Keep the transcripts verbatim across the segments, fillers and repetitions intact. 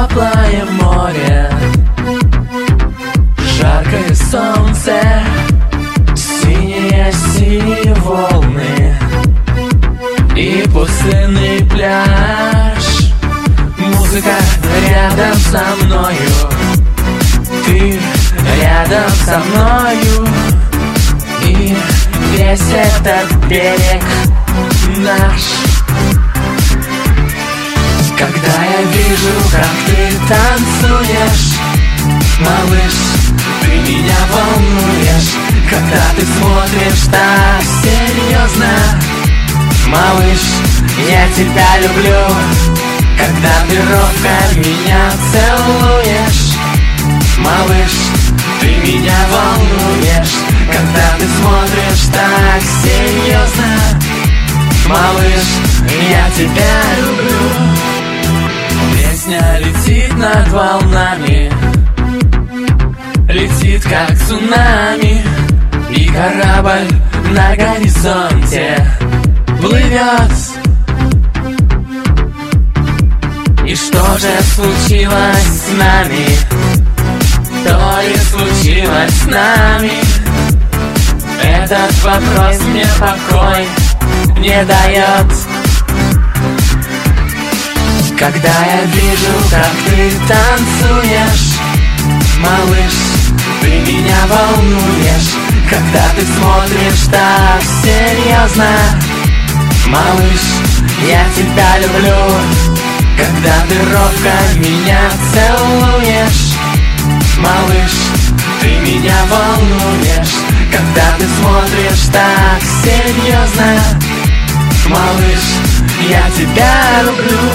теплое море, жаркое солнце, синие-синие волны и пустынный пляж. Музыка рядом со мною, ты рядом со мною, и весь этот берег наш. Когда я вижу, как ты танцуешь, малыш, ты меня волнуешь. Когда ты смотришь так серьезно, малыш, я тебя люблю. Когда ты робко меня целуешь, малыш, ты меня волнуешь. Когда ты смотришь так серьезно, малыш, я тебя люблю. Песня летит над волнами, летит как цунами, и корабль на горизонте плывет. И что же случилось с нами? То ли случилось с нами? Этот вопрос мне покой не дает. Когда я вижу, как ты танцуешь, малыш, ты меня волнуешь. Когда ты смотришь так серьезно, малыш, я тебя люблю. Когда ты робко меня целуешь, малыш, ты меня волнуешь. Когда ты смотришь так серьезно, малыш, я тебя люблю.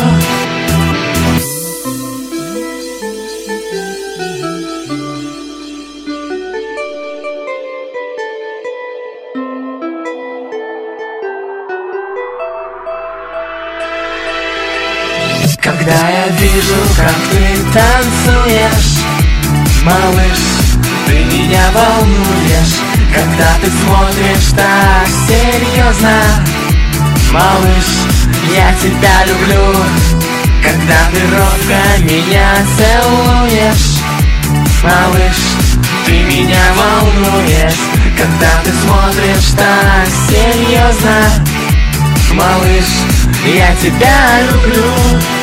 Когда я вижу, как ты танцуешь, малыш, ты меня волнуешь. Когда ты смотришь так серьезно, малыш, я тебя люблю. Когда ты робко меня целуешь, малыш, ты меня волнуешь. Когда ты смотришь так серьезно, малыш, я тебя люблю.